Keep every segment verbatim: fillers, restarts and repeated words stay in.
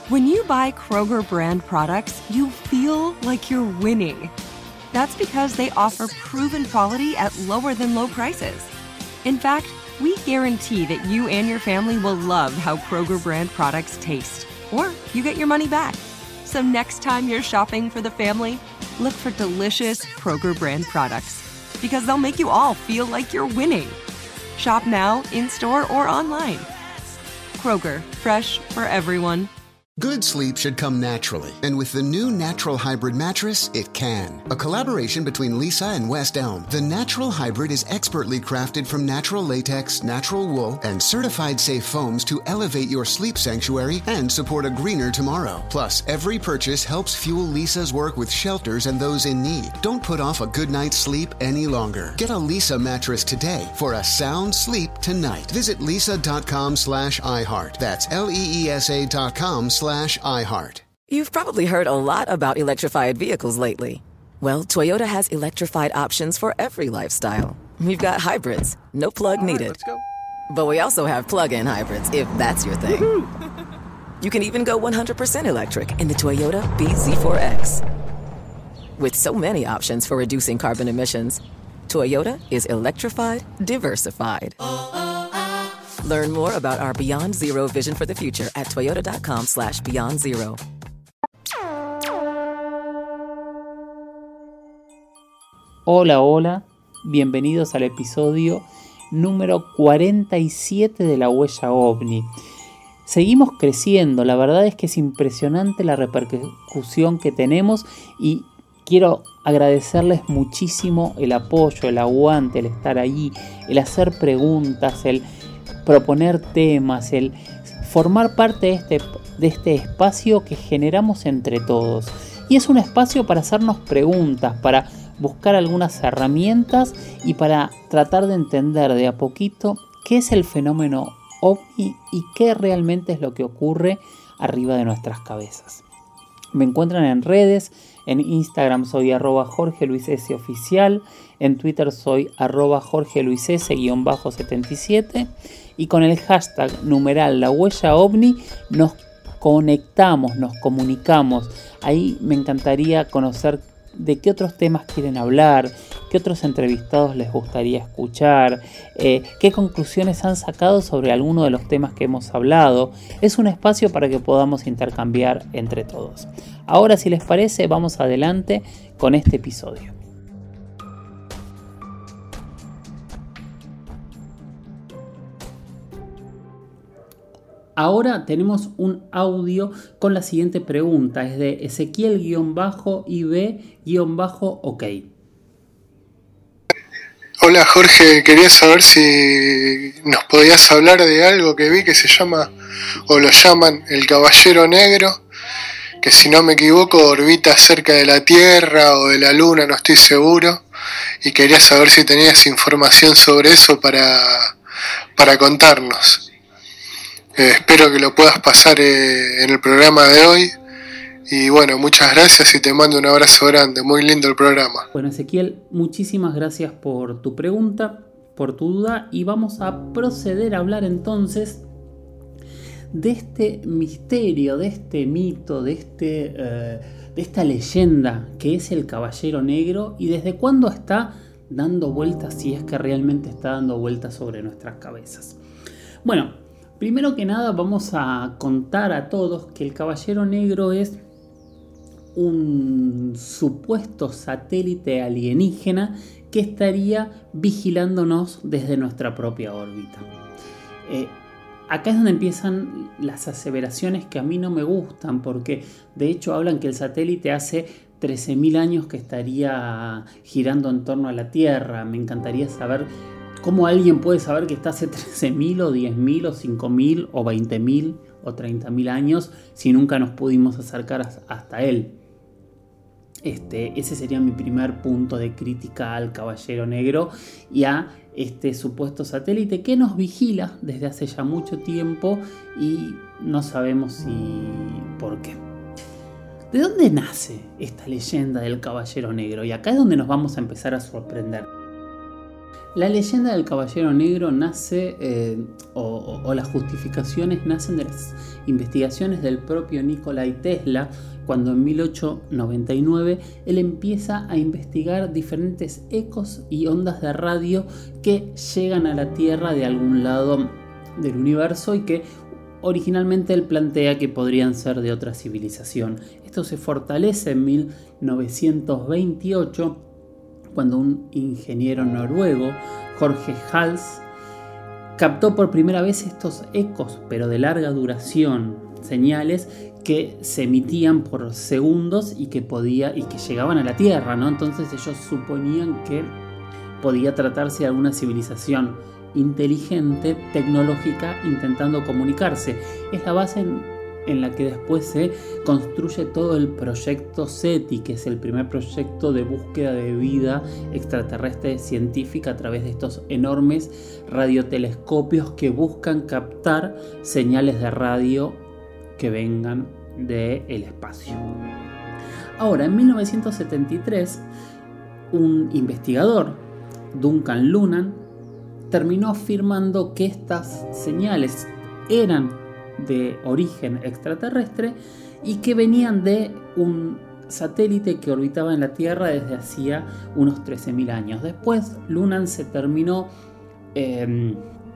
When you buy Kroger brand products, you feel like you're winning. That's because they offer proven quality at lower than low prices. In fact, we guarantee that you and your family will love how Kroger brand products taste, or you get your money back. So next time you're shopping for the family, look for delicious Kroger brand products, because they'll make you all feel like you're winning. Shop now, in-store, or online. Kroger, fresh for everyone. Good sleep should come naturally, and with the new Natural Hybrid mattress, it can. A collaboration between Lisa and West Elm, the Natural Hybrid is expertly crafted from natural latex, natural wool, and certified safe foams to elevate your sleep sanctuary and support a greener tomorrow. Plus, every purchase helps fuel Lisa's work with shelters and those in need. Don't put off a good night's sleep any longer. Get a Lisa mattress today for a sound sleep tonight. Visit lisa.com slash iHeart. That's L-E-E-S-A dot com slash iHeart. You've probably heard a lot about electrified vehicles lately. Well, Toyota has electrified options for every lifestyle. We've got hybrids, no plug needed. Right, let's go. But we also have plug-in hybrids, if that's your thing. You can even go one hundred percent electric in the Toyota B Z four X. With so many options for reducing carbon emissions, Toyota is electrified, diversified. Learn more about our Beyond Zero vision for the future at toyota.com slash beyond zero. Hola, hola, bienvenidos al episodio número cuarenta y siete de La Huella OVNI. Seguimos creciendo, la verdad es que es impresionante la repercusión que tenemos y quiero agradecerles muchísimo el apoyo, el aguante, el estar ahí, el hacer preguntas, el proponer temas, el formar parte de este, de este espacio que generamos entre todos. Y es un espacio para hacernos preguntas, para buscar algunas herramientas y para tratar de entender de a poquito qué es el fenómeno OVNI y qué realmente es lo que ocurre arriba de nuestras cabezas. Me encuentran en redes, en Instagram soy arroba Jorge Luis S oficial, en Twitter soy arroba Jorge Luis S guión bajo setenta y siete y con el hashtag numeral La Huella OVNI nos conectamos, nos comunicamos. Ahí me encantaría conocer de qué otros temas quieren hablar, qué otros entrevistados les gustaría escuchar, eh, qué conclusiones han sacado sobre alguno de los temas que hemos hablado. Es un espacio para que podamos intercambiar entre todos. Ahora, si les parece, vamos adelante con este episodio. Ahora tenemos un audio con la siguiente pregunta, es de Ezequiel-I B-OK. Hola Jorge, quería saber si nos podías hablar de algo que vi que se llama, o lo llaman, el Caballero Negro, que si no me equivoco orbita cerca de la Tierra o de la Luna, no estoy seguro, y quería saber si tenías información sobre eso para, para contarnos. Eh, espero que lo puedas pasar eh, en el programa de hoy. Y bueno, muchas gracias y te mando un abrazo grande. Muy lindo el programa. Bueno, Ezequiel, muchísimas gracias por tu pregunta, por tu duda. Y vamos a proceder a hablar entonces de este misterio, de este mito, de, este, eh, de esta leyenda que es el Caballero Negro. Y desde cuándo está dando vueltas, si es que realmente está dando vueltas sobre nuestras cabezas. Bueno, primero que nada vamos a contar a todos que el Caballero Negro es un supuesto satélite alienígena que estaría vigilándonos desde nuestra propia órbita. Eh, acá es donde empiezan las aseveraciones que a mí no me gustan, porque de hecho hablan que el satélite hace trece mil años que estaría girando en torno a la Tierra. Me encantaría saber ¿cómo alguien puede saber que está hace trece mil o diez mil o cinco mil o veinte mil o treinta mil años si nunca nos pudimos acercar hasta él? Este, ese sería mi primer punto de crítica al Caballero Negro y a este supuesto satélite que nos vigila desde hace ya mucho tiempo y no sabemos si por qué. ¿De dónde nace esta leyenda del Caballero Negro? Y acá es donde nos vamos a empezar a sorprender. La leyenda del Caballero Negro nace, eh, o, o, o las justificaciones nacen de las investigaciones del propio Nikola Tesla, cuando en mil ochocientos noventa y nueve él empieza a investigar diferentes ecos y ondas de radio que llegan a la Tierra de algún lado del universo y que originalmente él plantea que podrían ser de otra civilización. Esto se fortalece en mil novecientos veintiocho cuando un ingeniero noruego, Jorge Hals, captó por primera vez estos ecos, pero de larga duración, señales que se emitían por segundos y que podía y que llegaban a la Tierra, ¿no? Entonces ellos suponían que podía tratarse de alguna civilización inteligente, tecnológica, intentando comunicarse. Es la base en, en la que después se construye todo el proyecto SETI, que es el primer proyecto de búsqueda de vida extraterrestre científica a través de estos enormes radiotelescopios que buscan captar señales de radio que vengan del espacio. Ahora, en mil novecientos setenta y tres, un investigador, Duncan Lunan, terminó afirmando que estas señales eran de origen extraterrestre y que venían de un satélite que orbitaba en la Tierra desde hacía unos trece mil años. Después, Lunan se terminó eh,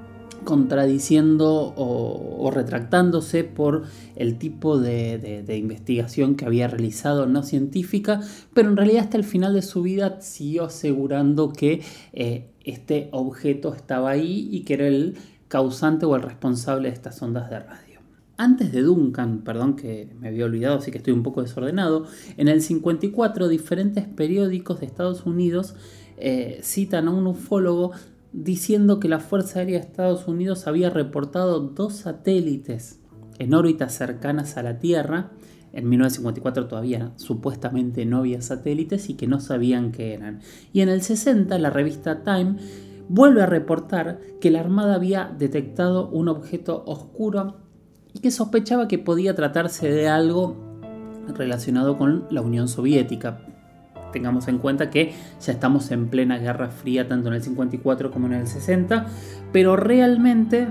contradiciendo o, o retractándose por el tipo de, de, de investigación que había realizado no científica, pero en realidad hasta el final de su vida siguió asegurando que eh, este objeto estaba ahí y que era el causante o el responsable de estas ondas de radio. Antes de Duncan, perdón que me había olvidado, así que estoy un poco desordenado, en el cincuenta y cuatro diferentes periódicos de Estados Unidos eh, citan a un ufólogo diciendo que la Fuerza Aérea de Estados Unidos había reportado dos satélites en órbitas cercanas a la Tierra. En mil novecientos cincuenta y cuatro todavía supuestamente no había satélites y que no sabían qué eran. Y en el sesenta la revista Time vuelve a reportar que la Armada había detectado un objeto oscuro y que sospechaba que podía tratarse de algo relacionado con la Unión Soviética. Tengamos en cuenta que ya estamos en plena Guerra Fría, tanto en el cincuenta y cuatro como en el sesenta, pero realmente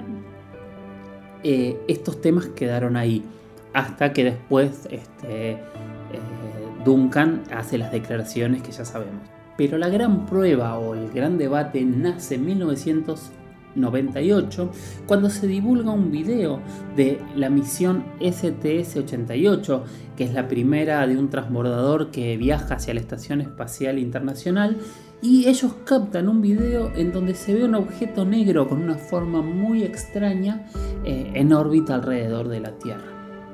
eh, estos temas quedaron ahí, hasta que después este, eh, Duncan hace las declaraciones que ya sabemos. Pero la gran prueba o el gran debate nace en mil novecientos noventa y ocho, cuando se divulga un video de la misión S T S ochenta y ocho, que es la primera de un transbordador que viaja hacia la Estación Espacial Internacional, y ellos captan un video en donde se ve un objeto negro con una forma muy extraña eh, en órbita alrededor de la Tierra.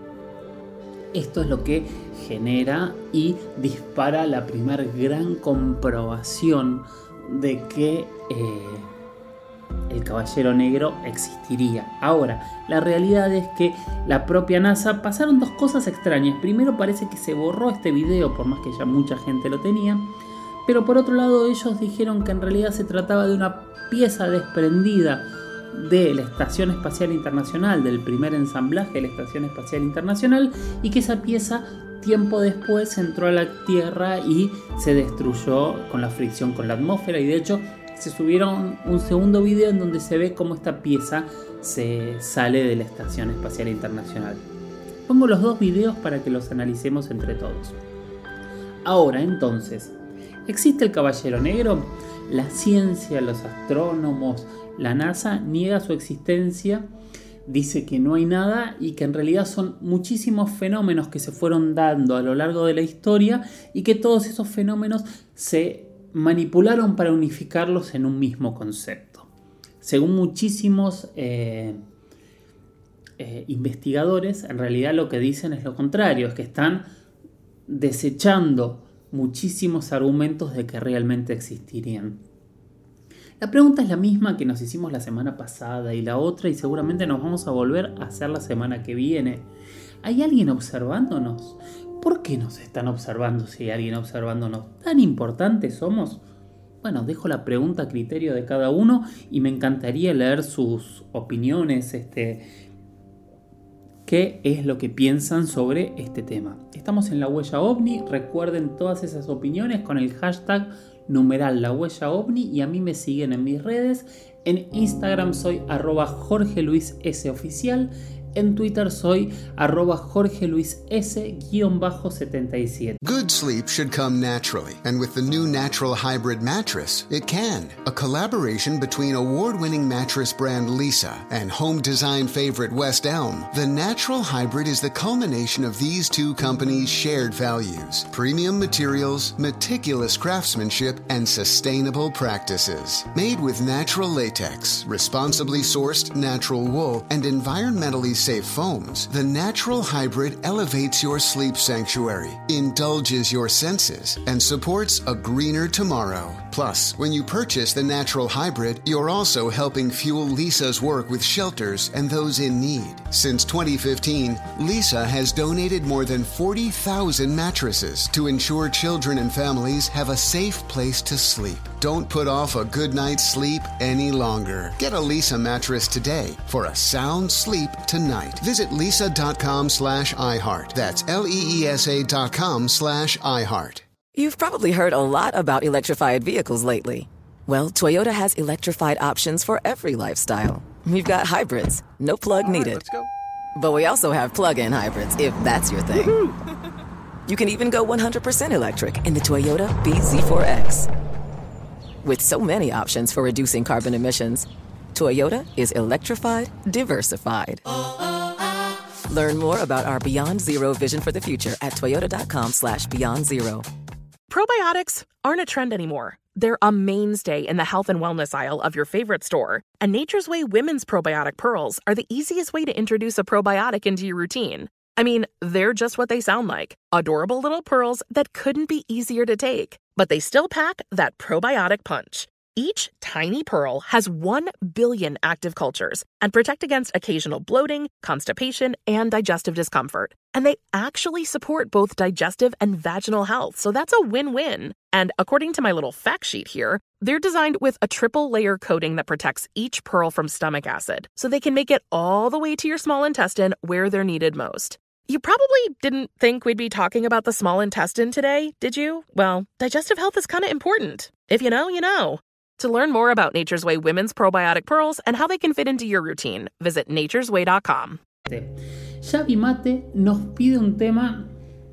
Esto es lo que genera y dispara la primera gran comprobación de que eh, el Caballero Negro existiría. Ahora, la realidad es que la propia NASA pasaron dos cosas extrañas. Primero, parece que se borró este video, por más que ya mucha gente lo tenía. Pero por otro lado, ellos dijeron que en realidad se trataba de una pieza desprendida de la Estación Espacial Internacional, del primer ensamblaje de la Estación Espacial Internacional, y que esa pieza tiempo después entró a la Tierra y se destruyó con la fricción con la atmósfera. Y de hecho se subieron un segundo video en donde se ve cómo esta pieza se sale de la Estación Espacial Internacional. Pongo los dos videos para que los analicemos entre todos. Ahora, entonces, ¿existe el Caballero Negro? La ciencia, los astrónomos, la NASA niega su existencia, dice que no hay nada y que en realidad son muchísimos fenómenos que se fueron dando a lo largo de la historia y que todos esos fenómenos se manipularon para unificarlos en un mismo concepto. Según muchísimos eh, eh, investigadores, en realidad lo que dicen es lo contrario, es que están desechando muchísimos argumentos de que realmente existirían. La pregunta es la misma que nos hicimos la semana pasada y la otra, y seguramente nos vamos a volver a hacer la semana que viene. ¿Hay alguien observándonos? ¿Por qué nos están observando si hay alguien observándonos? ¿Tan importantes somos? Bueno, dejo la pregunta a criterio de cada uno y me encantaría leer sus opiniones, este, qué es lo que piensan sobre este tema. Estamos en La Huella OVNI, recuerden todas esas opiniones con el hashtag numeral La Huella OVNI, y a mí me siguen en mis redes. En Instagram soy arroba Jorge Luis S oficial. En Twitter soy arroba Jorge Luis S setenta y siete. Good sleep should come naturally, and with the new Natural Hybrid mattress, it can. A collaboration between award-winning mattress brand Leesa and home design favorite West Elm, the Natural Hybrid is the culmination of these two companies' shared values: premium materials, meticulous craftsmanship, and sustainable practices. Made with natural latex, responsibly sourced natural wool, and environmentally safe foams, the Natural Hybrid elevates your sleep sanctuary, indulges your senses, and supports a greener tomorrow. Plus, when you purchase the Natural Hybrid, you're also helping fuel Leesa's work with shelters and those in need. Since twenty fifteen, Leesa has donated more than forty thousand mattresses to ensure children and families have a safe place to sleep. Don't put off a good night's sleep any longer. Get a Leesa mattress today for a sound sleep tonight. Visit leesa.com slash iHeart. That's L-E-E-S-A dot com slash iHeart. You've probably heard a lot about electrified vehicles lately. Well, Toyota has electrified options for every lifestyle. We've got hybrids, no plug All right, needed. let's go. But we also have plug-in hybrids, if that's your thing. You can even go one hundred percent electric in the Toyota B Z four X. With so many options for reducing carbon emissions, Toyota is electrified, diversified. Learn more about our Beyond Zero vision for the future at toyota.com slash beyond zero. Probiotics aren't a trend anymore. They're a mainstay in the health and wellness aisle of your favorite store. And Nature's Way Women's Probiotic Pearls are the easiest way to introduce a probiotic into your routine. I mean, they're just what they sound like. Adorable little pearls that couldn't be easier to take. But they still pack that probiotic punch. Each tiny pearl has one billion active cultures and protect against occasional bloating, constipation, and digestive discomfort. And they actually support both digestive and vaginal health, so that's a win-win. And according to my little fact sheet here, they're designed with a triple-layer coating that protects each pearl from stomach acid, so they can make it all the way to your small intestine where they're needed most. You probably didn't think we'd be talking about the small intestine today, did you? Well, digestive health is kind of important. If you know, you know. To learn more about Nature's Way Women's Probiotic Pearls and how they can fit into your routine, visit nature's way dot com. Xavi Mate nos pide un tema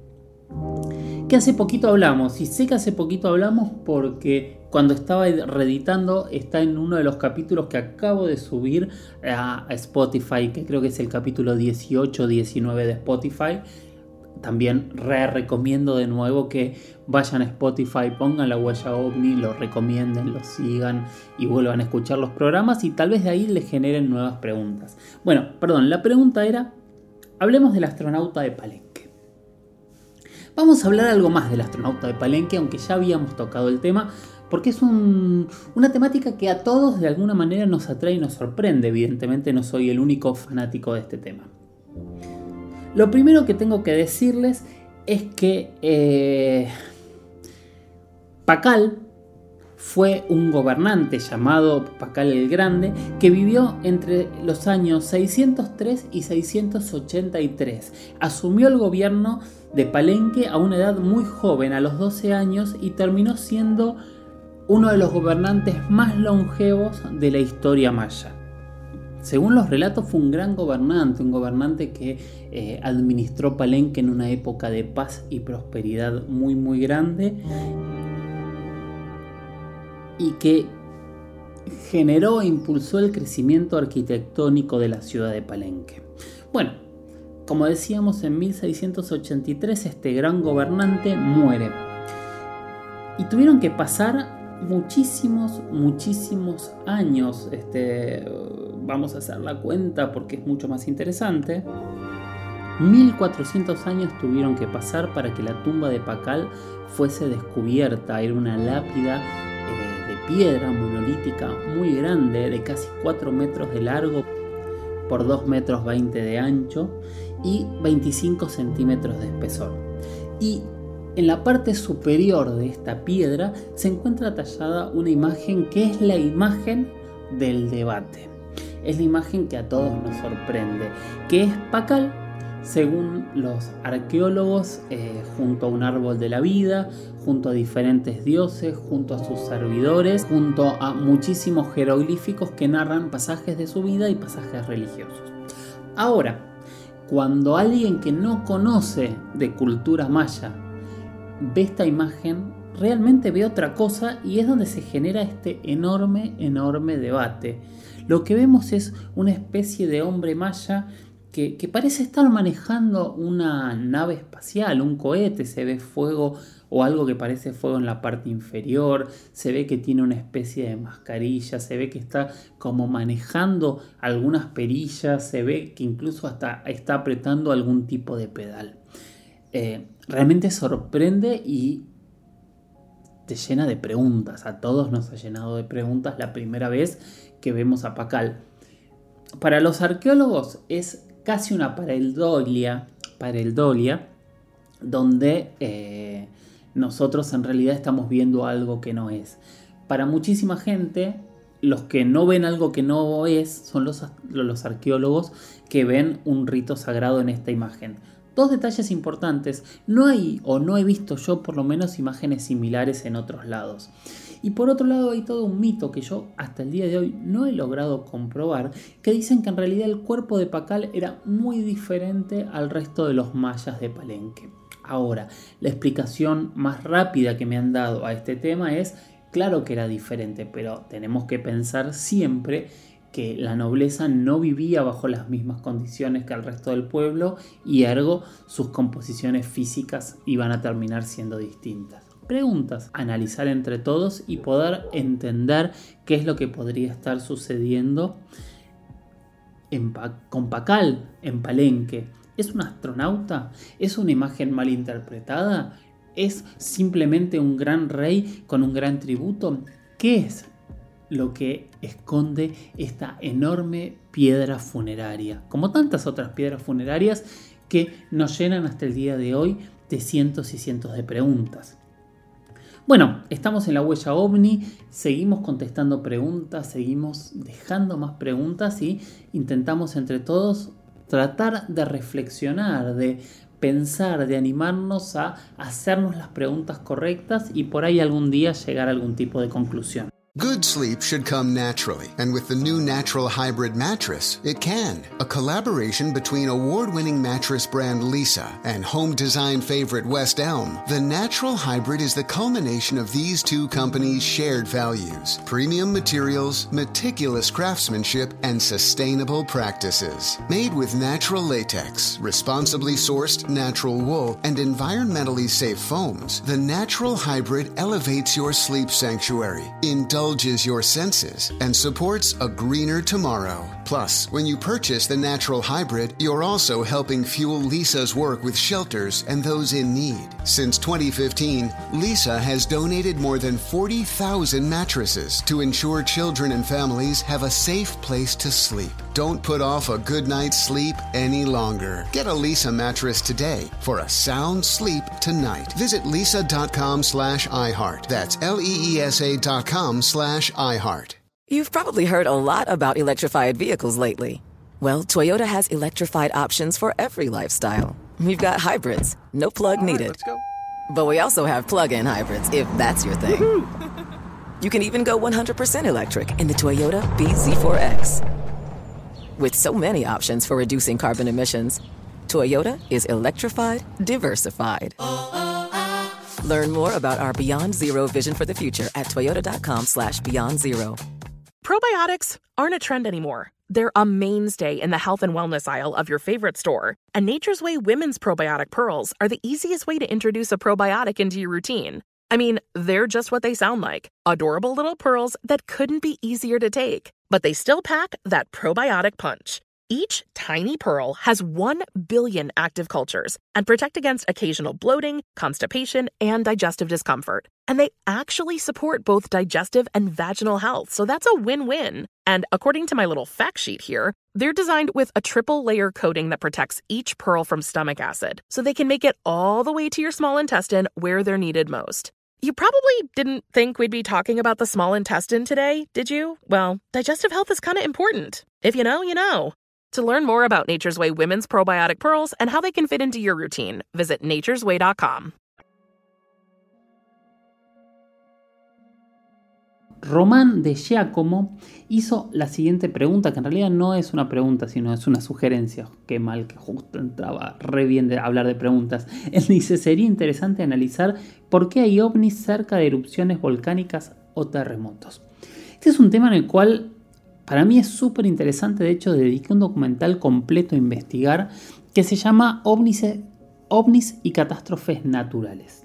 que hace poquito hablamos, y sé que hace poquito hablamos porque cuando estaba reeditando está en uno de los capítulos que acabo de subir a Spotify, que creo que es el capítulo dieciocho diecinueve de Spotify. También re recomiendo de nuevo que vayan a Spotify, pongan La Huella OVNI, lo recomienden, lo sigan y vuelvan a escuchar los programas, y tal vez de ahí les generen nuevas preguntas. Bueno, perdón, la pregunta era, hablemos del astronauta de Palenque. Vamos a hablar algo más del astronauta de Palenque, aunque ya habíamos tocado el tema, porque es un, una temática que a todos de alguna manera nos atrae y nos sorprende. Evidentemente no soy el único fanático de este tema. Lo primero que tengo que decirles es que eh, Pakal fue un gobernante llamado Pakal el Grande que vivió entre los años seiscientos tres y seiscientos ochenta y tres. Asumió el gobierno de Palenque a una edad muy joven, a los doce años, y terminó siendo uno de los gobernantes más longevos de la historia maya. Según los relatos, fue un gran gobernante, un gobernante que eh, administró Palenque en una época de paz y prosperidad muy muy grande, y que generó e impulsó el crecimiento arquitectónico de la ciudad de Palenque. Bueno, como decíamos, en mil seiscientos ochenta y tres este gran gobernante muere, y tuvieron que pasar muchísimos, muchísimos años. Este, vamos a hacer la cuenta porque es mucho más interesante. mil cuatrocientos años tuvieron que pasar para que la tumba de Pakal fuese descubierta. Era una lápida eh, de piedra monolítica muy grande, de casi cuatro metros de largo por dos metros veinte de ancho y veinticinco centímetros de espesor. Y en la parte superior de esta piedra se encuentra tallada una imagen que es la imagen del debate. Es la imagen que a todos nos sorprende, que es Pakal según los arqueólogos, eh, junto a un árbol de la vida, junto a diferentes dioses, junto a sus servidores, junto a muchísimos jeroglíficos que narran pasajes de su vida y pasajes religiosos. Ahora, cuando alguien que no conoce de cultura maya ve esta imagen, realmente ve otra cosa, y es donde se genera este enorme, enorme debate. Lo que vemos es una especie de hombre maya que, que parece estar manejando una nave espacial, un cohete. Se ve fuego o algo que parece fuego en la parte inferior, se ve que tiene una especie de mascarilla, se ve que está como manejando algunas perillas, se ve que incluso hasta está apretando algún tipo de pedal. Eh, realmente sorprende y te llena de preguntas. A todos nos ha llenado de preguntas la primera vez que vemos a Pakal. Para los arqueólogos es casi una pareidolia, pareidolia donde eh, nosotros en realidad estamos viendo algo que no es. Para muchísima gente, los que no ven algo que no es son los, los arqueólogos que ven un rito sagrado en esta imagen. Dos detalles importantes: no hay, o no he visto yo por lo menos, imágenes similares en otros lados. Y por otro lado hay todo un mito que yo hasta el día de hoy no he logrado comprobar, que dicen que en realidad el cuerpo de Pakal era muy diferente al resto de los mayas de Palenque. Ahora, la explicación más rápida que me han dado a este tema es, claro que era diferente, pero tenemos que pensar siempre que la nobleza no vivía bajo las mismas condiciones que el resto del pueblo, y ergo sus composiciones físicas iban a terminar siendo distintas. Preguntas a analizar entre todos y poder entender qué es lo que podría estar sucediendo en pa- con Pakal en Palenque. ¿Es un astronauta? ¿Es una imagen mal interpretada? ¿Es simplemente un gran rey con un gran tributo? ¿Qué es lo que esconde esta enorme piedra funeraria? Como tantas otras piedras funerarias que nos llenan hasta el día de hoy de cientos y cientos de preguntas. Bueno, estamos en la huella ovni, seguimos contestando preguntas, seguimos dejando más preguntas y intentamos entre todos tratar de reflexionar, de pensar, de animarnos a hacernos las preguntas correctas y por ahí algún día llegar a algún tipo de conclusión. Good sleep should come naturally, and with the new Natural Hybrid mattress, it can. A collaboration between award-winning mattress brand Leesa and home design favorite West Elm, the Natural Hybrid is the culmination of these two companies' shared values: premium materials, meticulous craftsmanship, and sustainable practices. Made with natural latex, responsibly sourced natural wool, and environmentally safe foams, the Natural Hybrid elevates your sleep sanctuary, indulges your senses, and supports a greener tomorrow. Plus, when you purchase the Natural Hybrid, you're also helping fuel Leesa's work with shelters and those in need. Since twenty fifteen, Leesa has donated more than forty thousand mattresses to ensure children and families have a safe place to sleep. Don't put off a good night's sleep any longer. Get a Leesa mattress today for a sound sleep tonight. Visit leesa.com slash iHeart. That's L-E-E-S-A dot com slash iHeart. You've probably heard a lot about electrified vehicles lately. Well, Toyota has electrified options for every lifestyle. We've got hybrids, no plug All right, needed. let's go. But we also have plug-in hybrids, if that's your thing. You can even go one hundred percent electric in the Toyota B Z four X. With so many options for reducing carbon emissions, Toyota is electrified, diversified. Learn more about our Beyond Zero vision for the future at toyota.com slash beyond zero. Probiotics aren't a trend anymore. They're a mainstay in the health and wellness aisle of your favorite store. And Nature's Way Women's Probiotic Pearls are the easiest way to introduce a probiotic into your routine. I mean, they're just what they sound like. Adorable little pearls that couldn't be easier to take. But they still pack that probiotic punch. Each tiny pearl has one billion active cultures and protect against occasional bloating, constipation, and digestive discomfort. And they actually support both digestive and vaginal health, so that's a win-win. And according to my little fact sheet here, they're designed with a triple-layer coating that protects each pearl from stomach acid, so they can make it all the way to your small intestine where they're needed most. You probably didn't think we'd be talking about the small intestine today, did you? Well, digestive health is kind of important. If you know, you know. To learn more about Nature's Way Women's Probiotic Pearls and how they can fit into your routine, visit nature's way dot com. Román de Giacomo hizo la siguiente pregunta, que en realidad no es una pregunta, sino es una sugerencia. Qué mal que justo entraba re bien de hablar de preguntas. Él dice, sería interesante analizar por qué hay ovnis cerca de erupciones volcánicas o terremotos. Este es un tema en el cual para mí es súper interesante. De hecho, dediqué un documental completo a investigar que se llama ovnis, ovnis y catástrofes naturales.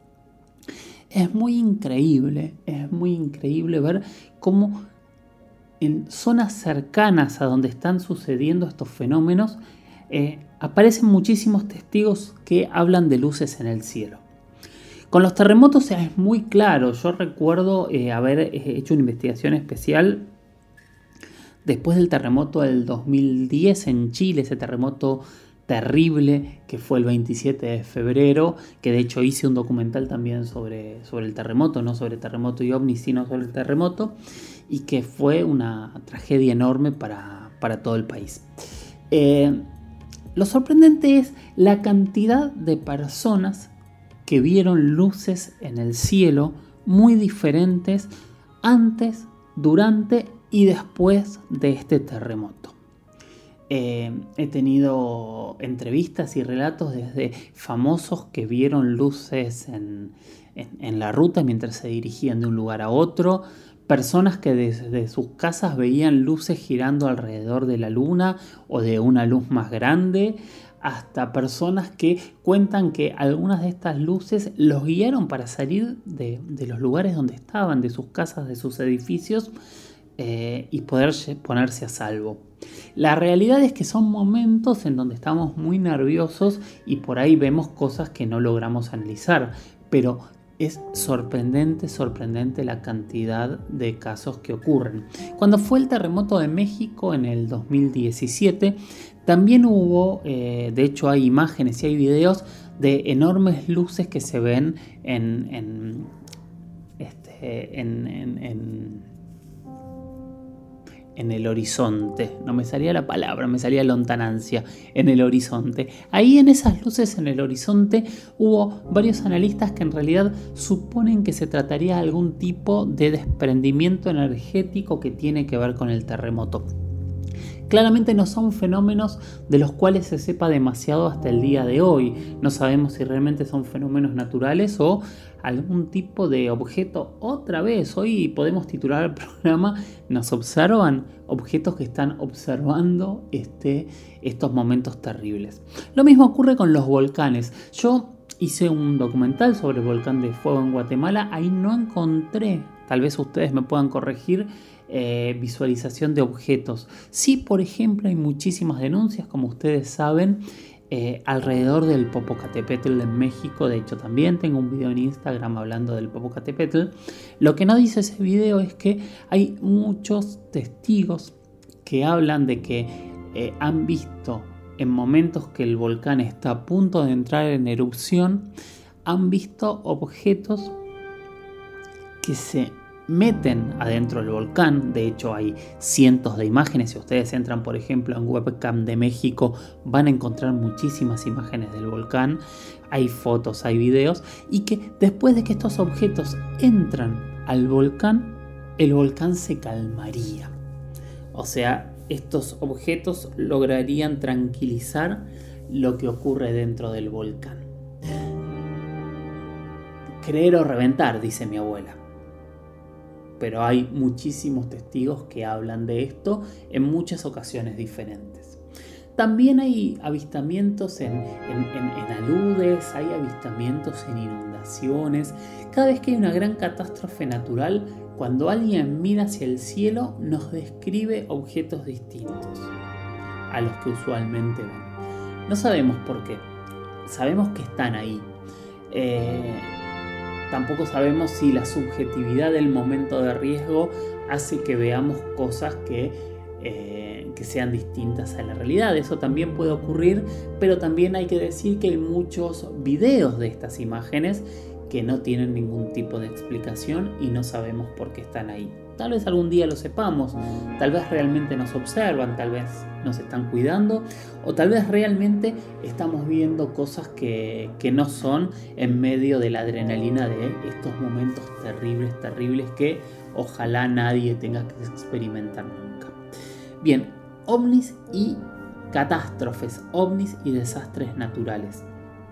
Es muy increíble, es muy increíble ver cómo en zonas cercanas a donde están sucediendo estos fenómenos eh, aparecen muchísimos testigos que hablan de luces en el cielo. Con los terremotos es muy claro. Yo recuerdo eh, haber eh, hecho una investigación especial después del terremoto del dos mil diez en Chile, ese terremoto terrible que fue el veintisiete de febrero, que de hecho hice un documental también sobre, sobre el terremoto, no sobre terremoto y ovnis, sino sobre el terremoto, y que fue una tragedia enorme para, para todo el país. Eh, lo sorprendente es la cantidad de personas que vieron luces en el cielo muy diferentes antes, durante y después de este terremoto. Eh, he tenido entrevistas y relatos desde famosos que vieron luces en, en, en la ruta mientras se dirigían de un lugar a otro, personas que desde sus casas veían luces girando alrededor de la luna o de una luz más grande, hasta personas que cuentan que algunas de estas luces los guiaron para salir de, de los lugares donde estaban, de sus casas, de sus edificios, eh, y poder ponerse a salvo. La realidad es que son momentos en donde estamos muy nerviosos y por ahí vemos cosas que no logramos analizar, pero es sorprendente, sorprendente la cantidad de casos que ocurren. Cuando fue el terremoto de México en el dos mil diecisiete, también hubo, eh, de hecho hay imágenes y hay videos de enormes luces que se ven en, en, este, en, en, en en el horizonte, no me salía la palabra, me salía lontananza, en el horizonte. Ahí en esas luces en el horizonte hubo varios analistas que en realidad suponen que se trataría de algún tipo de desprendimiento energético que tiene que ver con el terremoto. Claramente no son fenómenos de los cuales se sepa demasiado hasta el día de hoy. No sabemos si realmente son fenómenos naturales o algún tipo de objeto. Otra vez, hoy podemos titular el programa "Nos observan", objetos que están observando este, estos momentos terribles. Lo mismo ocurre con los volcanes. Yo hice un documental sobre el volcán de fuego en Guatemala. Ahí no encontré, tal vez ustedes me puedan corregir, Eh, visualización de objetos. Sí, por ejemplo, hay muchísimas denuncias, como ustedes saben, eh, alrededor del Popocatépetl en México. De hecho, también tengo un video en Instagram hablando del Popocatépetl. Lo que no dice ese video es que hay muchos testigos que hablan de que eh, han visto en momentos que el volcán está a punto de entrar en erupción, han visto objetos que se meten adentro del volcán. De hecho, hay cientos de imágenes. Si ustedes entran, por ejemplo, en Webcam de México, van a encontrar muchísimas imágenes del volcán. Hay fotos, hay videos. Y que después de que estos objetos entran al volcán, el volcán se calmaría. O sea, estos objetos lograrían tranquilizar lo que ocurre dentro del volcán. Creer o reventar, dice mi abuela. Pero hay muchísimos testigos que hablan de esto en muchas ocasiones diferentes. También hay avistamientos en, en, en, en aludes, hay avistamientos en inundaciones. Cada vez que hay una gran catástrofe natural, cuando alguien mira hacia el cielo, nos describe objetos distintos a los que usualmente ven. No sabemos por qué, sabemos que están ahí. Eh, Tampoco sabemos si la subjetividad del momento de riesgo hace que veamos cosas que, eh, que sean distintas a la realidad. Eso también puede ocurrir, pero también hay que decir que hay muchos videos de estas imágenes que no tienen ningún tipo de explicación y no sabemos por qué están ahí. Tal vez algún día lo sepamos, tal vez realmente nos observan, tal vez nos están cuidando o tal vez realmente estamos viendo cosas que, que no son en medio de la adrenalina de estos momentos terribles, terribles que ojalá nadie tenga que experimentar nunca. Bien, ovnis y catástrofes, ovnis y desastres naturales.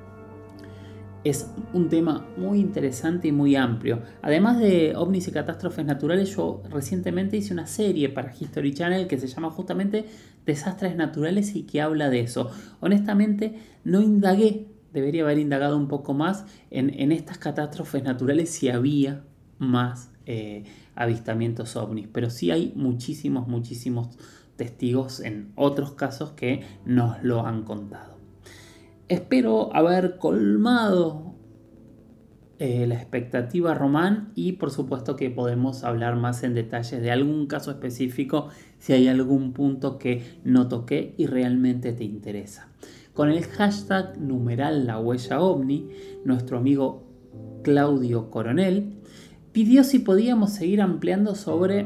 Es un tema muy interesante y muy amplio. Además de ovnis y catástrofes naturales, yo recientemente hice una serie para History Channel que se llama justamente Desastres Naturales y que habla de eso. Honestamente, no indagué, debería haber indagado un poco más en, en estas catástrofes naturales si había más eh, avistamientos ovnis. Pero sí hay muchísimos, muchísimos testigos en otros casos que nos lo han contado. Espero haber colmado eh, la expectativa, Román, y por supuesto que podemos hablar más en detalles de algún caso específico si hay algún punto que no toqué y realmente te interesa. Con el hashtag numeral la huella ovni, nuestro amigo Claudio Coronel pidió si podíamos seguir ampliando sobre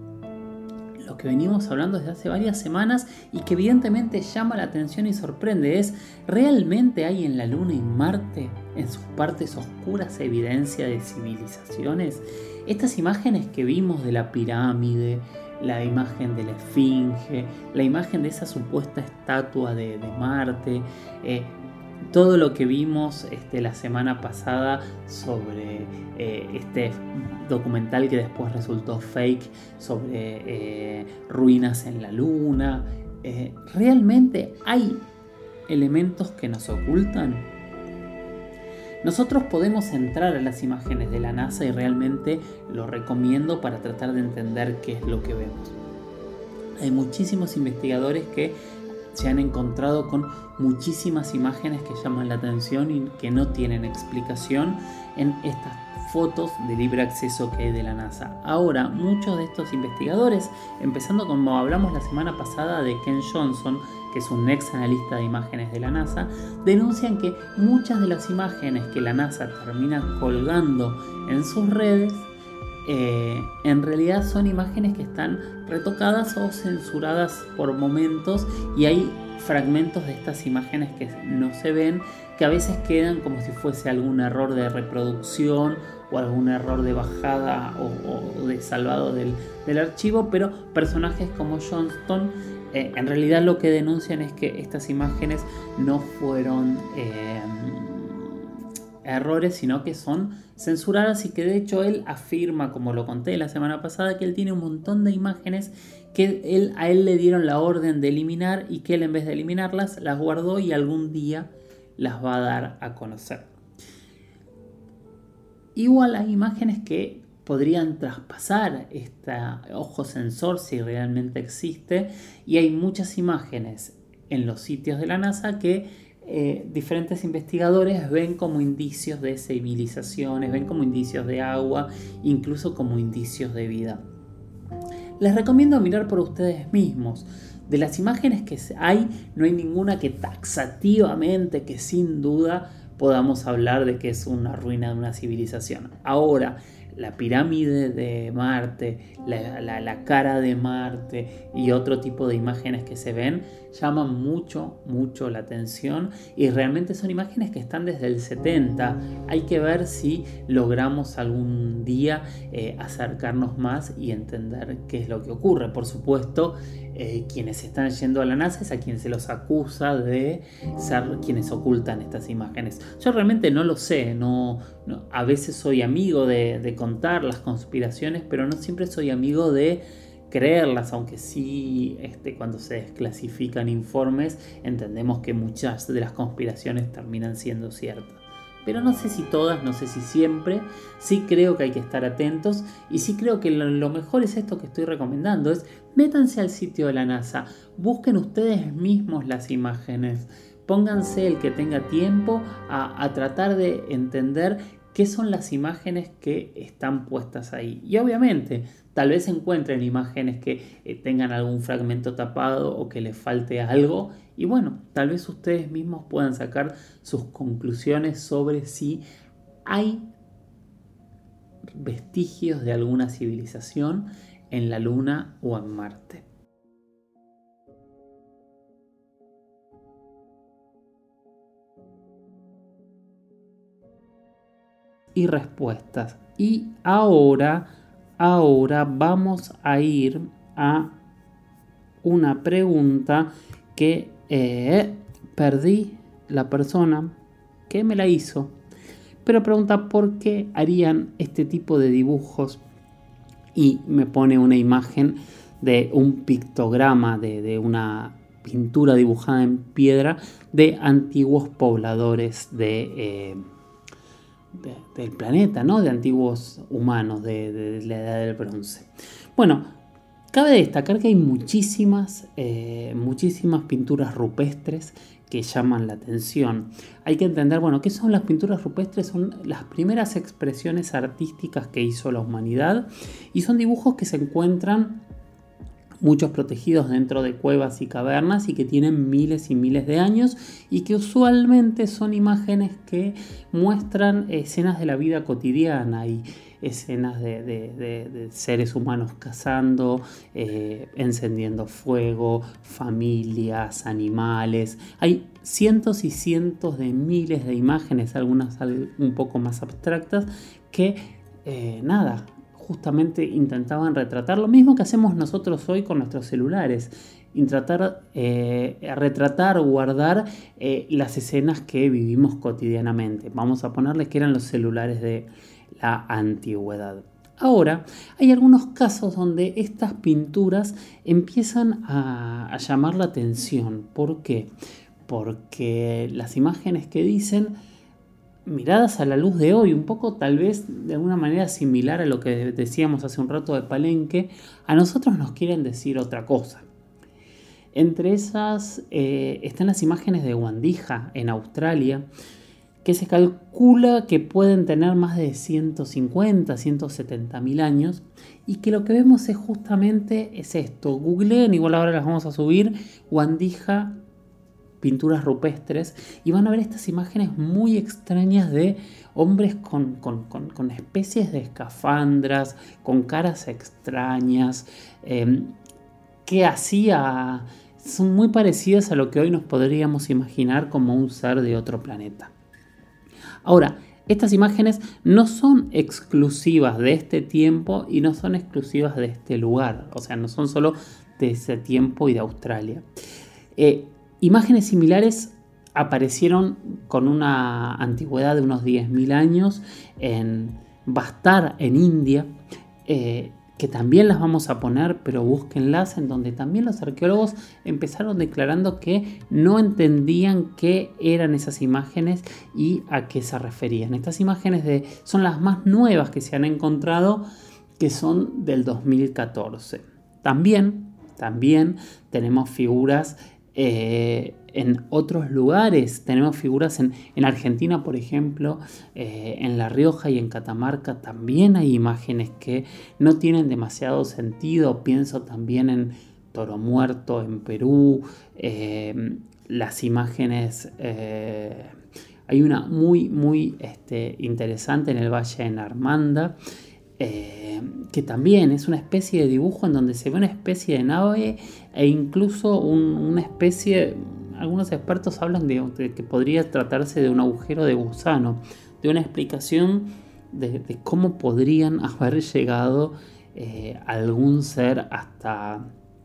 lo que venimos hablando desde hace varias semanas y que evidentemente llama la atención y sorprende. Es, ¿realmente hay en la Luna y Marte, en sus partes oscuras, evidencia de civilizaciones? Estas imágenes que vimos de la pirámide, la imagen de la Esfinge, la imagen de esa supuesta estatua de, de Marte, eh, todo lo que vimos este, la semana pasada sobre eh, este documental que después resultó fake sobre eh, ruinas en la Luna. Eh, ¿Realmente hay elementos que nos ocultan? Nosotros podemos entrar a las imágenes de la NASA y realmente lo recomiendo para tratar de entender qué es lo que vemos. Hay muchísimos investigadores que se han encontrado con muchísimas imágenes que llaman la atención y que no tienen explicación en estas fotos de libre acceso que hay de la NASA. Ahora, muchos de estos investigadores, empezando como hablamos la semana pasada de Ken Johnson, que es un ex analista de imágenes de la NASA, denuncian que muchas de las imágenes que la NASA termina colgando en sus redes Eh, en realidad son imágenes que están retocadas o censuradas por momentos, y hay fragmentos de estas imágenes que no se ven, que a veces quedan como si fuese algún error de reproducción o algún error de bajada o, o de salvado del, del archivo, pero personajes como Johnston eh, en realidad lo que denuncian es que estas imágenes no fueron eh, errores, sino que son censuradas, y que de hecho él afirma, como lo conté la semana pasada, que él tiene un montón de imágenes que él, a él le dieron la orden de eliminar y que él, en vez de eliminarlas, las guardó y algún día las va a dar a conocer. Igual hay imágenes que podrían traspasar este ojo sensor si realmente existe, y hay muchas imágenes en los sitios de la NASA que Eh, diferentes investigadores ven como indicios de civilizaciones, ven como indicios de agua, incluso como indicios de vida. Les recomiendo mirar por ustedes mismos. De las imágenes que hay, no hay ninguna que taxativamente, que sin duda podamos hablar de que es una ruina de una civilización. Ahora, la pirámide de Marte, la, la, la cara de Marte y otro tipo de imágenes que se ven llaman mucho, mucho la atención, y realmente son imágenes que están desde el setenta. Hay que ver si logramos algún día eh, acercarnos más y entender qué es lo que ocurre. Por supuesto, eh, quienes están yendo a la NASA es a quienes se los acusa de ser quienes ocultan estas imágenes. Yo realmente no lo sé, no, no, a veces soy amigo de, de contar las conspiraciones, pero no siempre soy amigo de creerlas, aunque sí este, cuando se desclasifican informes entendemos que muchas de las conspiraciones terminan siendo ciertas. Pero no sé si todas, no sé si siempre. Sí creo que hay que estar atentos, y sí creo que lo, lo mejor es esto que estoy recomendando, es métanse al sitio de la NASA, busquen ustedes mismos las imágenes, pónganse, el que tenga tiempo, a, a tratar de entender qué son las imágenes que están puestas ahí. Y obviamente, tal vez encuentren imágenes que eh, tengan algún fragmento tapado o que les falte algo. Y bueno, tal vez ustedes mismos puedan sacar sus conclusiones sobre si hay vestigios de alguna civilización en la Luna o en Marte. Y respuestas. Y ahora, ahora vamos a ir a una pregunta que eh, perdí la persona que me la hizo. Pero pregunta por qué harían este tipo de dibujos y me pone una imagen de un pictograma, de, de una pintura dibujada en piedra de antiguos pobladores de... Eh, De, del planeta, ¿no? De antiguos humanos de, de, de la edad del bronce. Bueno, cabe destacar que hay muchísimas, eh, muchísimas pinturas rupestres que llaman la atención. Hay que entender, bueno, ¿qué son las pinturas rupestres? Son las primeras expresiones artísticas que hizo la humanidad y son dibujos que se encuentran muchos protegidos dentro de cuevas y cavernas y que tienen miles y miles de años y que usualmente son imágenes que muestran escenas de la vida cotidiana y escenas de, de, de, de seres humanos cazando, eh, encendiendo fuego, familias, animales. Hay cientos y cientos de miles de imágenes, algunas un poco más abstractas, que eh, nada... justamente intentaban retratar lo mismo que hacemos nosotros hoy con nuestros celulares, intentar eh, retratar o guardar eh, las escenas que vivimos cotidianamente. Vamos a ponerles que eran los celulares de la antigüedad. Ahora, hay algunos casos donde estas pinturas empiezan a, a llamar la atención. ¿Por qué? Porque las imágenes que dicen, miradas a la luz de hoy, un poco tal vez de alguna manera similar a lo que decíamos hace un rato de Palenque, a nosotros nos quieren decir otra cosa. Entre esas eh, están las imágenes de Wandija en Australia, que se calcula que pueden tener más de ciento cincuenta, ciento setenta mil años, y que lo que vemos es justamente es esto. Googleen, igual ahora las vamos a subir, Wandija pinturas rupestres, y van a ver estas imágenes muy extrañas de hombres con, con, con, con especies de escafandras, con caras extrañas, eh, que hacía, son muy parecidas a lo que hoy nos podríamos imaginar como un ser de otro planeta. Ahora, estas imágenes no son exclusivas de este tiempo y no son exclusivas de este lugar, o sea, no son solo de ese tiempo y de Australia. Eh, Imágenes similares aparecieron con una antigüedad de unos diez mil años en Bastar, en India, eh, que también las vamos a poner, pero búsquenlas, en donde también los arqueólogos empezaron declarando que no entendían qué eran esas imágenes y a qué se referían. Estas imágenes de, son las más nuevas que se han encontrado, que son del dos mil catorce. También, también tenemos figuras Eh, en otros lugares. Tenemos figuras en, en Argentina, por ejemplo, eh, en La Rioja y en Catamarca también hay imágenes que no tienen demasiado sentido. Pienso también en Toro Muerto en Perú, eh, las imágenes, eh, hay una muy muy este, interesante en el Valle de Narmanda, Eh, que también es una especie de dibujo en donde se ve una especie de nave e incluso un, una especie, algunos expertos hablan de, de que podría tratarse de un agujero de gusano, de una explicación de, de cómo podrían haber llegado eh, algún ser hasta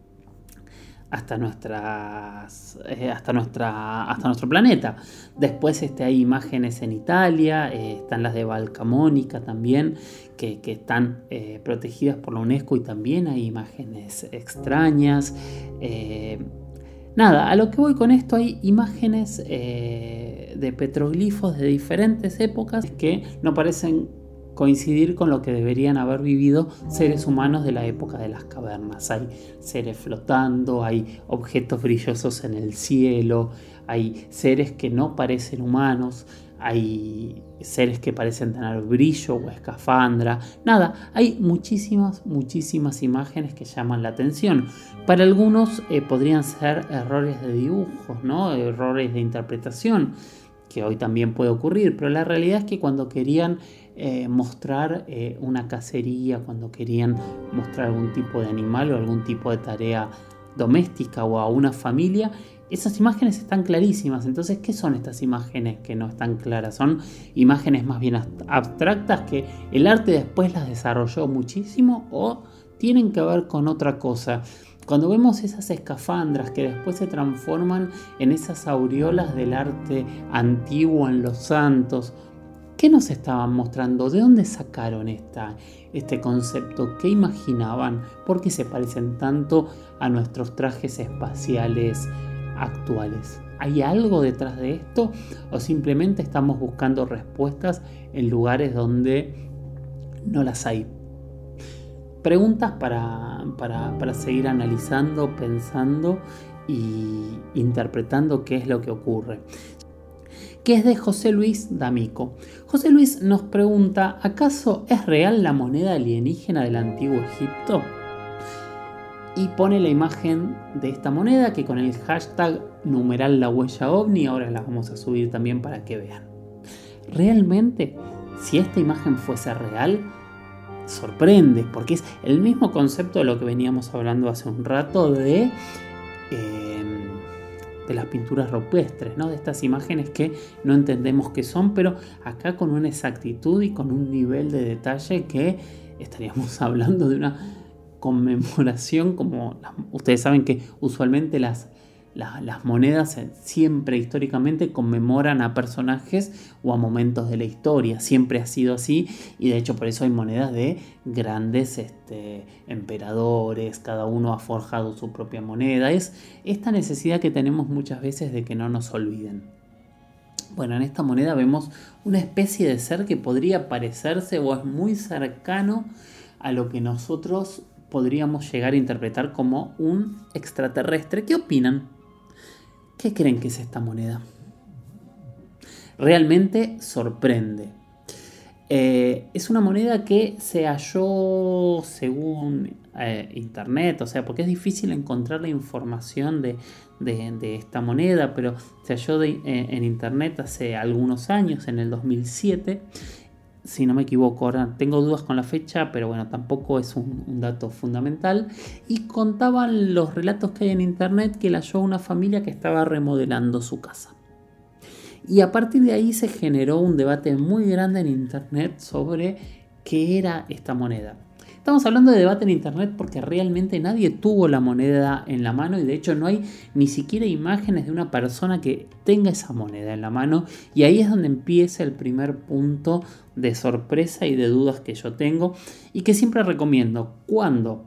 hasta nuestras eh, hasta nuestra hasta nuestro planeta. Después este, hay imágenes en Italia, eh, están las de Valcamonica también, que, que están eh, protegidas por la UNESCO, y también hay imágenes extrañas. Eh, nada, a lo que voy con esto, hay imágenes eh, de petroglifos de diferentes épocas que no parecen coincidir con lo que deberían haber vivido seres humanos de la época de las cavernas. Hay seres flotando, hay objetos brillosos en el cielo, hay seres que no parecen humanos, hay seres que parecen tener brillo o escafandra. Nada, hay muchísimas, muchísimas imágenes que llaman la atención. Para algunos eh, podrían ser errores de dibujos, ¿no? Errores de interpretación. que hoy también puede ocurrir, pero la realidad es que cuando querían eh, mostrar eh, una cacería, cuando querían mostrar algún tipo de animal o algún tipo de tarea doméstica o a una familia, esas imágenes están clarísimas. Entonces, ¿qué son estas imágenes que no están claras? Son imágenes más bien abstractas que el arte después las desarrolló muchísimo o tienen que ver con otra cosa. Cuando vemos esas escafandras que después se transforman en esas aureolas del arte antiguo en los santos, ¿qué nos estaban mostrando? ¿De dónde sacaron esta, este concepto? ¿Qué imaginaban? ¿Por qué se parecen tanto a nuestros trajes espaciales actuales? ¿Hay algo detrás de esto? ¿O simplemente estamos buscando respuestas en lugares donde no las hay? Preguntas para, para, para seguir analizando, pensando y interpretando qué es lo que ocurre. Que es de José Luis D'Amico. José Luis nos pregunta, ¿acaso es real la moneda alienígena del antiguo Egipto? Y pone la imagen de esta moneda que con el hashtag numeral la huella ovni, ahora la vamos a subir también para que vean. Realmente, si esta imagen fuese real, sorprende, porque es el mismo concepto de lo que veníamos hablando hace un rato de, eh, de las pinturas rupestres, ¿no? De estas imágenes que no entendemos qué son, pero acá con una exactitud y con un nivel de detalle que estaríamos hablando de una conmemoración, como ustedes saben que usualmente las, las, las monedas siempre históricamente conmemoran a personajes o a momentos de la historia, siempre ha sido así, y de hecho por eso hay monedas de grandes este, emperadores, cada uno ha forjado su propia moneda. Es esta necesidad que tenemos muchas veces de que no nos olviden. Bueno, en esta moneda vemos una especie de ser que podría parecerse o es muy cercano a lo que nosotros podríamos llegar a interpretar como un extraterrestre. ¿Qué opinan? ¿Qué creen que es esta moneda? Realmente sorprende. Eh, es una moneda que se halló según eh, internet, o sea, porque es difícil encontrar la información de, de, de esta moneda, pero se halló de, eh, en internet hace algunos años, en el dos mil siete. Si no me equivoco, ahora tengo dudas con la fecha, pero bueno, tampoco es un, un dato fundamental. Y contaban los relatos que hay en internet que la halló una familia que estaba remodelando su casa. Y a partir de ahí se generó un debate muy grande en internet sobre qué era esta moneda. Estamos hablando de debate en internet porque realmente nadie tuvo la moneda en la mano y de hecho no hay ni siquiera imágenes de una persona que tenga esa moneda en la mano, y ahí es donde empieza el primer punto de sorpresa y de dudas que yo tengo y que siempre recomiendo. Cuando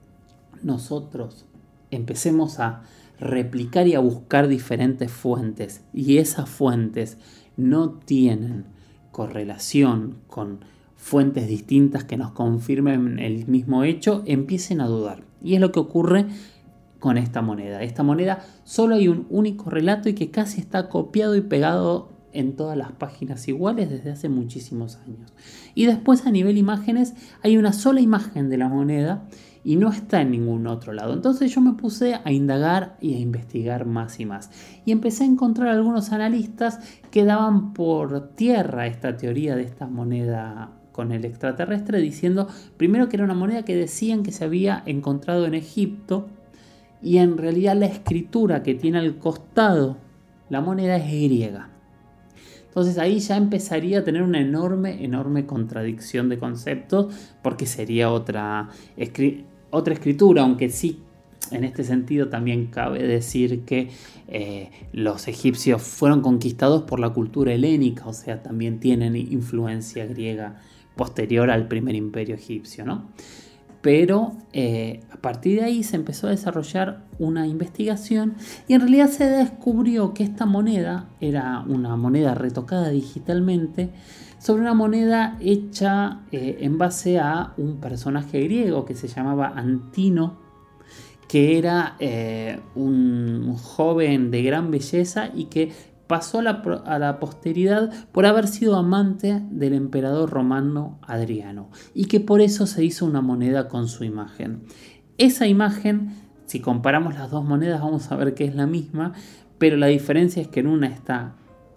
nosotros empecemos a replicar y a buscar diferentes fuentes y esas fuentes no tienen correlación con fuentes distintas que nos confirmen el mismo hecho, empiecen a dudar. Y es lo que ocurre con esta moneda. Esta moneda solo hay un único relato y que casi está copiado y pegado en todas las páginas iguales desde hace muchísimos años. Y después a nivel imágenes hay una sola imagen de la moneda y no está en ningún otro lado. Entonces yo me puse a indagar y a investigar más y más. Y empecé a encontrar algunos analistas que daban por tierra esta teoría de esta moneda con el extraterrestre, diciendo primero que era una moneda que decían que se había encontrado en Egipto, y en realidad la escritura que tiene al costado la moneda es griega. Entonces ahí ya empezaría a tener una enorme, enorme contradicción de conceptos, porque sería otra, escri- otra escritura, aunque sí, en este sentido también cabe decir que eh, los egipcios fueron conquistados por la cultura helénica, o sea, también tienen influencia griega posterior al primer imperio egipcio, ¿no? Pero eh, a partir de ahí se empezó a desarrollar una investigación y en realidad se descubrió que esta moneda era una moneda retocada digitalmente sobre una moneda hecha eh, en base a un personaje griego que se llamaba Antino, que era eh, un joven de gran belleza y que pasó a la, a la posteridad por haber sido amante del emperador romano Adriano y que por eso se hizo una moneda con su imagen. Esa imagen, si comparamos las dos monedas, vamos a ver que es la misma, pero la diferencia es que en una está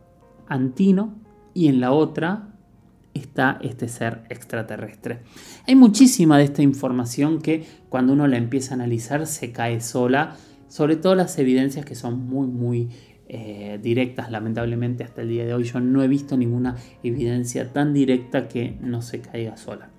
Antino y en la otra está este ser extraterrestre. Hay muchísima de esta información que cuando uno la empieza a analizar se cae sola, sobre todo las evidencias que son muy muy eh, directas. Lamentablemente hasta el día de hoy yo no he visto ninguna evidencia tan directa que no se caiga sola.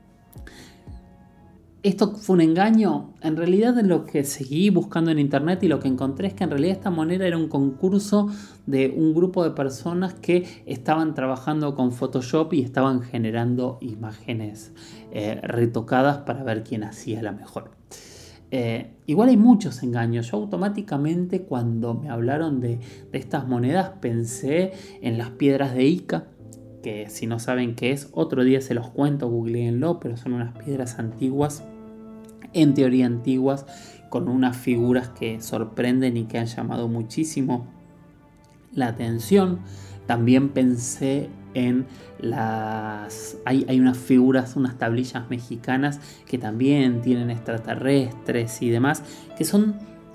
¿Esto fue un engaño? En realidad lo que seguí buscando en internet y lo que encontré es que en realidad esta moneda era un concurso de un grupo de personas que estaban trabajando con Photoshop y estaban generando imágenes eh, retocadas para ver quién hacía la mejor. Eh, igual hay muchos engaños. Yo automáticamente cuando me hablaron de, de estas monedas pensé en las piedras de Ica, que si no saben qué es, otro día se los cuento, googleenlo, pero son unas piedras antiguas, en teoría antiguas, con unas figuras que sorprenden y que han llamado muchísimo la atención. También pensé en las... Hay, hay unas figuras, unas tablillas mexicanas que también tienen extraterrestres y demás, que son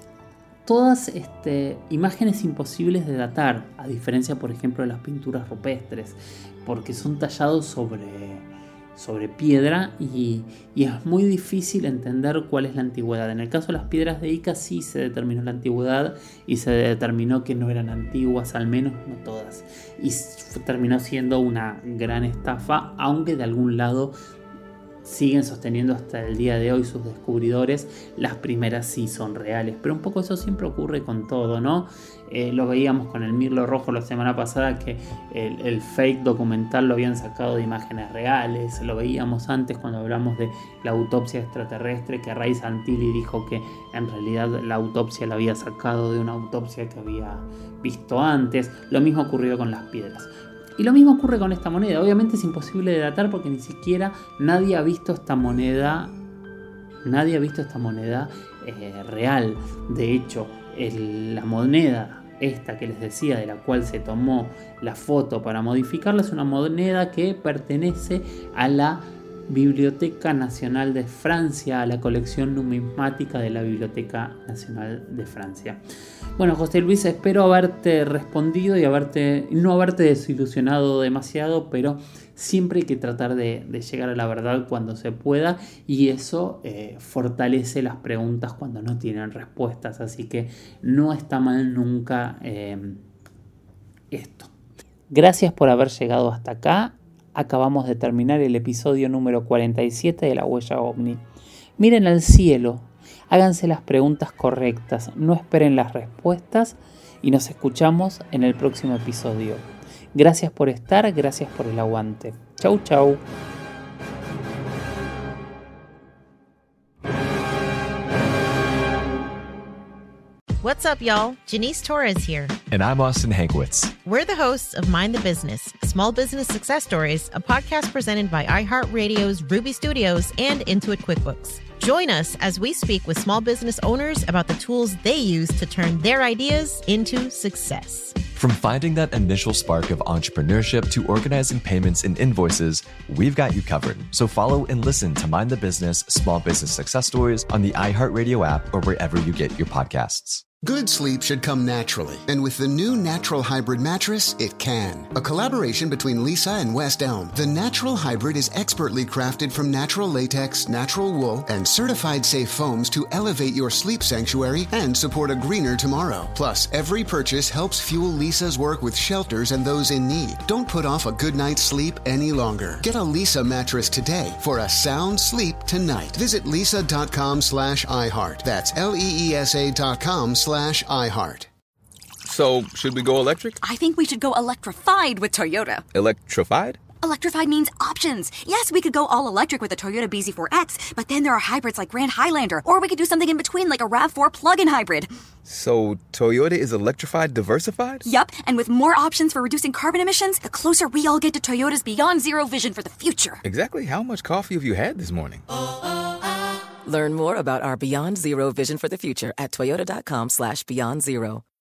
todas este, imágenes imposibles de datar, a diferencia, por ejemplo, de las pinturas rupestres, porque son tallados sobre, sobre piedra y, y es muy difícil entender cuál es la antigüedad. En el caso de las piedras de Ica sí se determinó la antigüedad y se determinó que no eran antiguas, al menos no todas. Y terminó siendo una gran estafa, aunque de algún lado siguen sosteniendo hasta el día de hoy sus descubridores, las primeras sí son reales, pero un poco eso siempre ocurre con todo, ¿no? Eh, lo veíamos con el Mirlo Rojo la semana pasada, que el, el fake documental lo habían sacado de imágenes reales, lo veíamos antes cuando hablamos de la autopsia extraterrestre, que Ray Santilli dijo que en realidad la autopsia la había sacado de una autopsia que había visto antes. Lo mismo ocurrió con las piedras. Y lo mismo ocurre con esta moneda. Obviamente es imposible de datar porque ni siquiera nadie ha visto esta moneda, nadie ha visto esta moneda eh, real. De hecho, el, la moneda esta que les decía, de la cual se tomó la foto para modificarla, es una moneda que pertenece a la Biblioteca Nacional de Francia, a la colección numismática de la Biblioteca Nacional de Francia. Bueno, José Luis, espero haberte respondido y haberte, no haberte desilusionado demasiado, pero siempre hay que tratar de, de llegar a la verdad cuando se pueda, y eso eh, fortalece las preguntas cuando no tienen respuestas, así que no está mal nunca eh, esto. Gracias por haber llegado hasta acá. Acabamos de terminar el episodio número cuarenta y siete de La Huella OVNI. Miren al cielo, háganse las preguntas correctas, no esperen las respuestas y nos escuchamos en el próximo episodio. Gracias por estar, gracias por el aguante. Chau, chau. What's up, y'all? Janice Torres here. And I'm Austin Hankwitz. We're the hosts of Mind the Business, Small Business Success Stories, a podcast presented by iHeartRadio's Ruby Studios and Intuit QuickBooks. Join us as we speak with small business owners about the tools they use to turn their ideas into success. From finding that initial spark of entrepreneurship to organizing payments and invoices, we've got you covered. So follow and listen to Mind the Business, Small Business Success Stories on the iHeartRadio app or wherever you get your podcasts. Good sleep should come naturally, and with the new Natural Hybrid mattress, it can. A collaboration between Lisa and West Elm, the Natural Hybrid is expertly crafted from natural latex, natural wool, and certified safe foams to elevate your sleep sanctuary and support a greener tomorrow. Plus, every purchase helps fuel Lisa's work with shelters and those in need. Don't put off a good night's sleep any longer. Get a Lisa mattress today for a sound sleep tonight. Visit lisa.com slash iHeart. That's L-E-E-S-A dot com slash iHeart. So, should we go electric? I think we should go electrified with Toyota. Electrified? Electrified means options. Yes, we could go all electric with the Toyota B Z four X, but then there are hybrids like Grand Highlander, or we could do something in between like a RAV four plug-in hybrid. So, Toyota is electrified diversified? Yup, and with more options for reducing carbon emissions, the closer we all get to Toyota's Beyond Zero vision for the future. Exactly how much coffee have you had this morning? Learn more about our Beyond Zero vision for the future at toyota.com slash beyond zero.